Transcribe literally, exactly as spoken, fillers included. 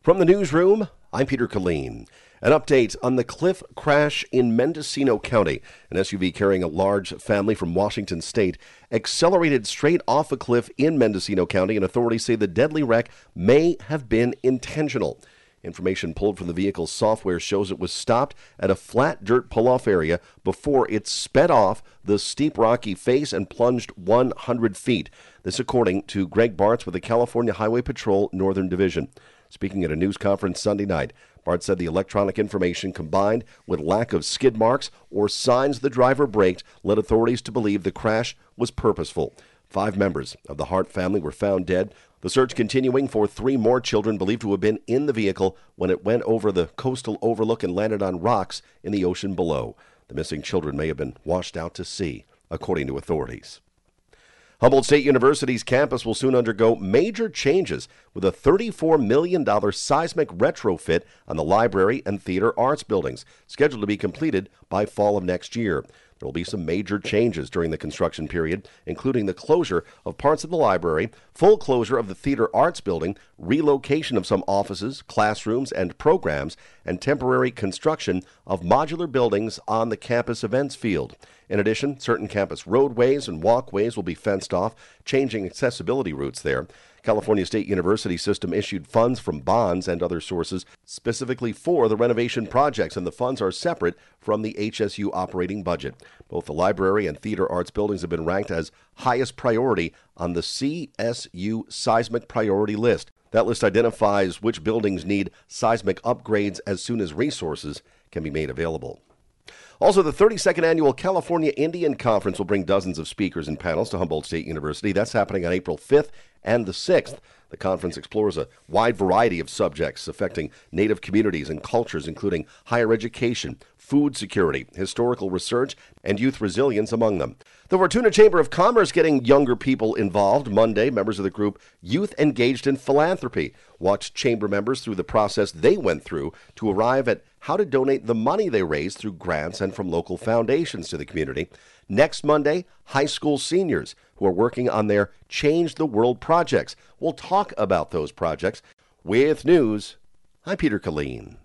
From the newsroom, I'm Peter Killeen. An update on the cliff crash in Mendocino County. An S U V carrying a large family from Washington State accelerated straight off a cliff in Mendocino County, and authorities say the deadly wreck may have been intentional. Information pulled from the vehicle's software shows it was stopped at a flat dirt pull-off area before it sped off the steep rocky face and plunged one hundred feet. This according to Greg Bartz with the California Highway Patrol Northern Division. Speaking at a news conference Sunday night, Bart said the electronic information combined with lack of skid marks or signs the driver braked led authorities to believe the crash was purposeful. Five members of the Hart family were found dead. The search continuing for three more children believed to have been in the vehicle when it went over the coastal overlook and landed on rocks in the ocean below. The missing children may have been washed out to sea, according to authorities. Humboldt State University's campus will soon undergo major changes with a thirty-four million dollars seismic retrofit on the library and theater arts buildings, scheduled to be completed by fall of next year. There will be some major changes during the construction period, including the closure of parts of the library, full closure of the theater arts building, relocation of some offices, classrooms, and programs, and temporary construction of modular buildings on the campus events field. In addition, certain campus roadways and walkways will be fenced off, changing accessibility routes there. California State University system issued funds from bonds and other sources specifically for the renovation projects, and the funds are separate from the H S U operating budget. Both the library and theater arts buildings have been ranked as highest priority on the C S U seismic priority list. That list identifies which buildings need seismic upgrades as soon as resources can be made available. Also, the thirty-second Annual California Indian Conference will bring dozens of speakers and panels to Humboldt State University. That's happening on April fifth and the sixth. The conference explores a wide variety of subjects affecting Native communities and cultures, including higher education, food security, historical research, and youth resilience among them. The Fortuna Chamber of Commerce getting younger people involved. Monday, members of the group Youth Engaged in Philanthropy watched chamber members through the process they went through to arrive at how to donate the money they raised through grants and from local foundations to the community. Next Monday, high school seniors who are working on their Change the World projects. We'll talk about those projects with news. I'm Peter Killeen.